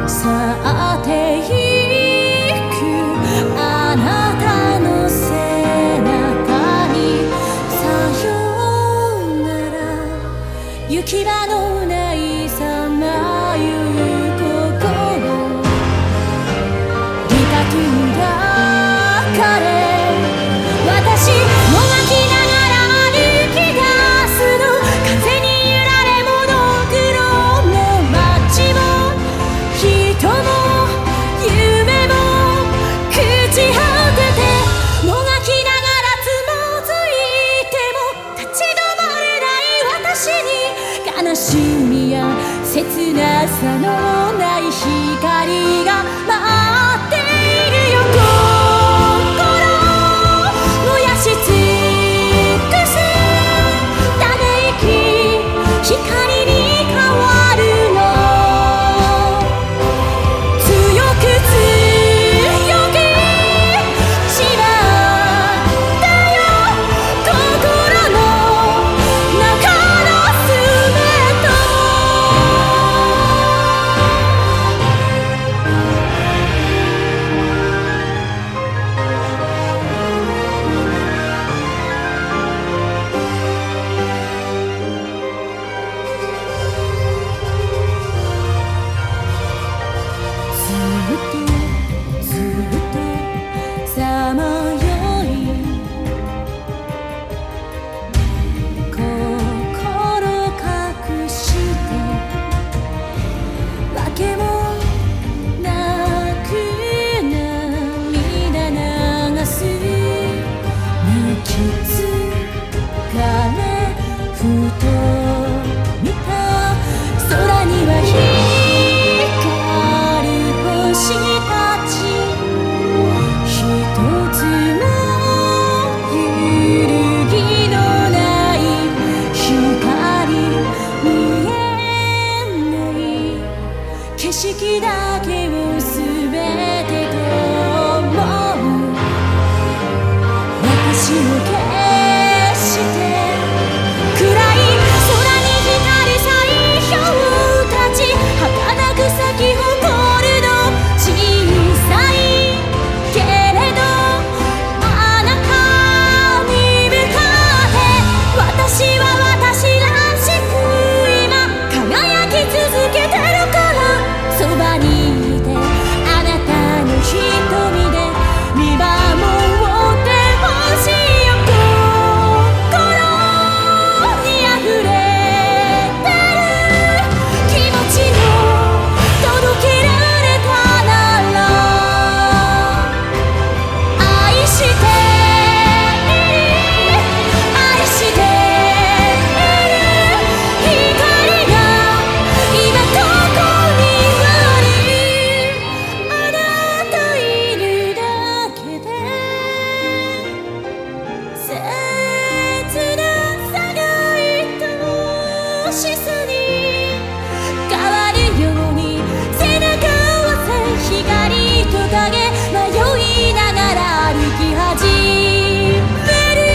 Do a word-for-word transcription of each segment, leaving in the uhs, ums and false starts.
去っていくあなたの背中にさようなら行き場のないさまよう心自覚がかれ私もがきながら歩き出すの風に揺られモノクロの街も人も夢も朽ち果ててもがきながらつまずいても立ち止まれない私に悲しみや切なさのない光が待っているよ燃やし尽くすため息光に変わるの強く強く縛ったよ心の中の全てさまよい心隠してわけもなく涙流す泣き疲れふと見た空には光る星たち一つも揺るぎのない光見えない景色だけをすべてと思う私を消して暗い空に光る彩氷たち儚く咲き誇るの小さいけれどあなたに向かって私は私らしく今輝き続けてるからそばにいてあなたの瞳で見守ってほしいよ心にあふれてる気持ちを届けられたなら愛している愛している光が今ここにあるあなたいるだけで切なさが愛しさに変わるように背中を合わせ光と影迷いながら歩き始める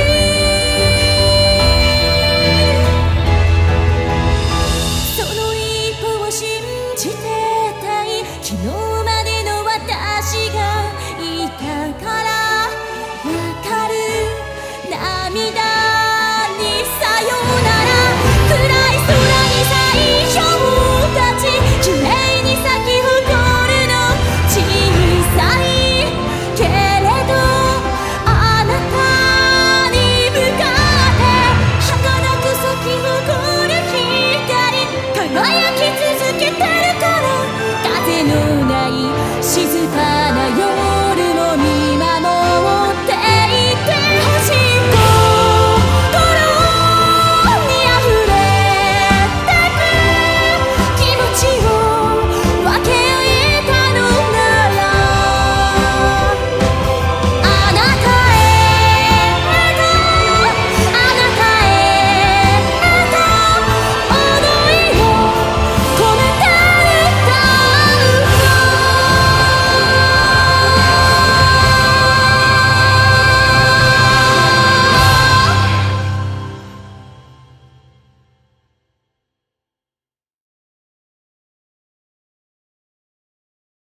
その一歩を信じてたい昨日